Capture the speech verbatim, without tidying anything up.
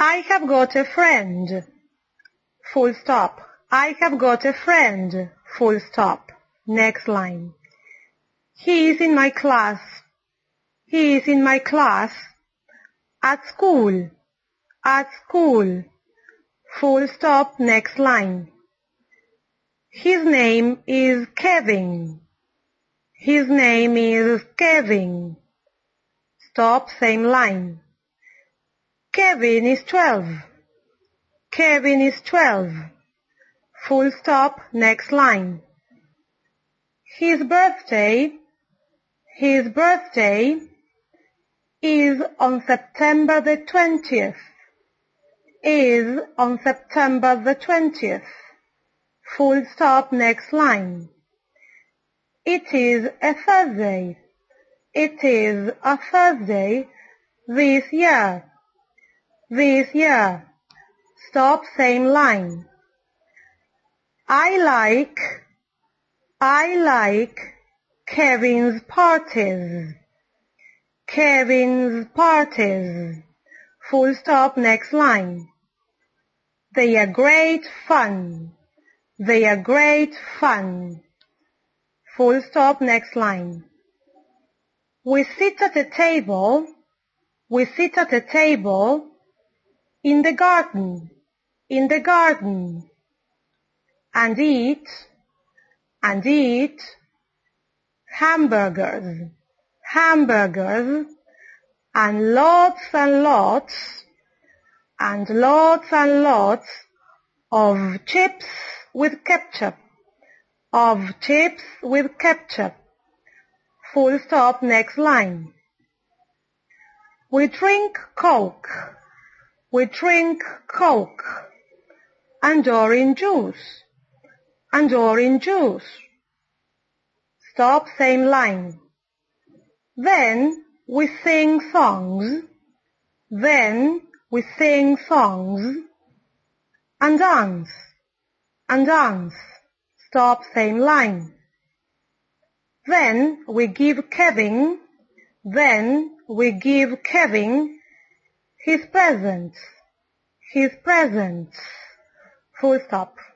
I have got a friend. Full stop. I have got a friend. Full stop. Next line. He is in my class. He is in my class. At school. At school. Full stop. Next line. His name is Kevin. His name is Kevin. Stop. Same line. Kevin is twelve. Kevin is twelve. Full stop. Next line. His birthday, his birthday is on September the twentieth. Is on September the twentieth. Full stop. Next line. It is a Thursday. It is a Thursday this year. This year. Stop. Same line. I like, I like Kevin's parties. Kevin's parties. Full stop. Next line. They are great fun. They are great fun. Full stop. Next line. We sit at a table. We sit at a table in the garden. In the garden. And eat. And eat. Hamburgers. Hamburgers. And lots and lots. And lots and lots of chips with ketchup. Of chips with ketchup. Full stop. Next line. We drink Coke. We drink Coke. And orange juice. And orange juice. Stop. Same line. Then we sing songs. Then we sing songs. And dance. And dance. Stop. Same line. Then we give Kevin, then we give Kevin his presents. His presents. Full stop.